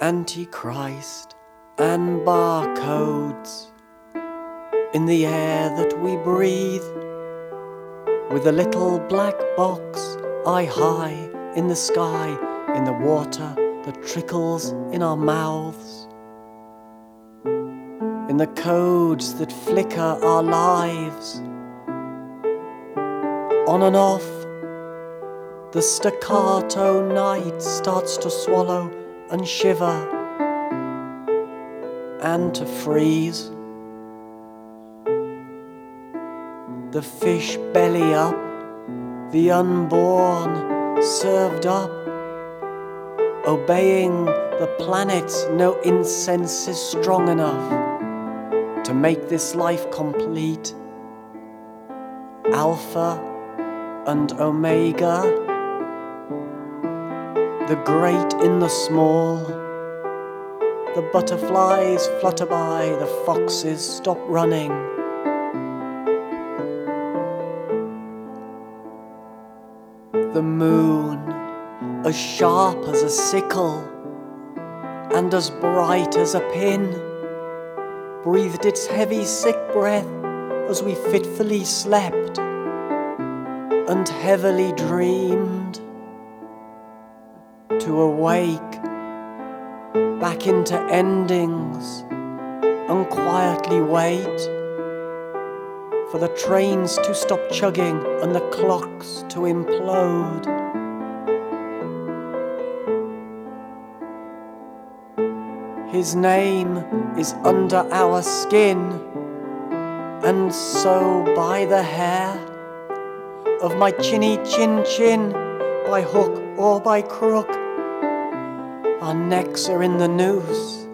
Antichrist and barcodes in the air that we breathe, with a little black box eye high in the sky, in the water that trickles in our mouths, in the codes that flicker our lives. On and off, the staccato night starts to swallow and shiver and to freeze. The fish belly up, the unborn served up, obeying the planets. No incense is strong enough to make this life complete. Alpha and Omega, the great in the small. The butterflies flutter by, the foxes stop running. The moon, as sharp as a sickle and as bright as a pin, breathed its heavy sick breath as we fitfully slept and heavily dreamed, to awake back into endings and quietly wait for the trains to stop chugging and the clocks to implode. His name is under our skin, and so by the hair of my chinny chin chin, by hook or by crook, our necks are in the noose,